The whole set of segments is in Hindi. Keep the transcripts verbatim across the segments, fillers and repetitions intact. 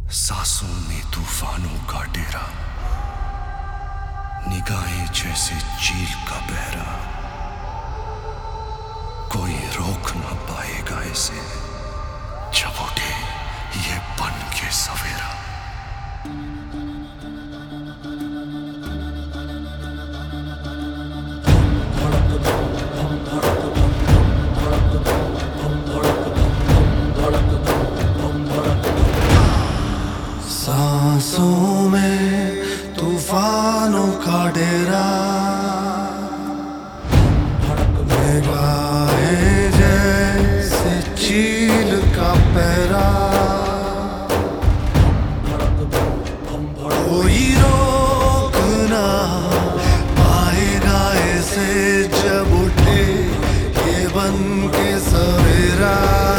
सांसों में तूफानों का डेरा, निगाहें जैसे चील का बहरा, कोई रोक ना पाएगा इसे जब उठे ये बन के सवेरा। सांसों में तूफानों का डेरा, निगाहें जैसे चील का पहरा, कोई रोक ना पाएगा इसे जब उठे ये बन के सवेरा।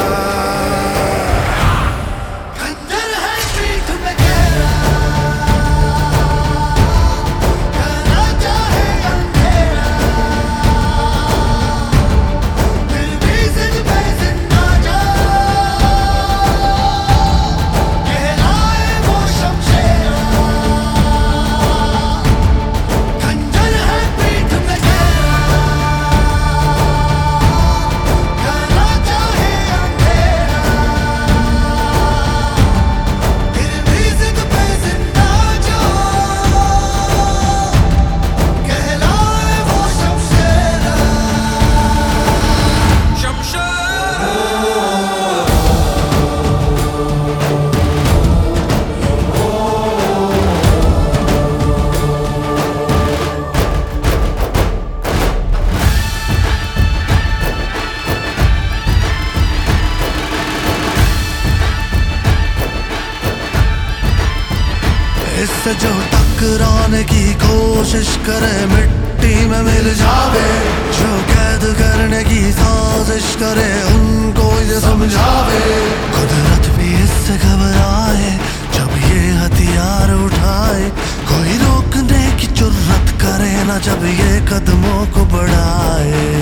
इससे जो टकराने की कोशिश करे मिट्टी में मिल जावे, जो कैद करने की साजिश करे उनको ये समझावे। कुदरत भी इससे घबराए जब ये हथियार उठाए, कोई रोकने की जुर्रत करे ना जब ये कदमों को बढ़ाए।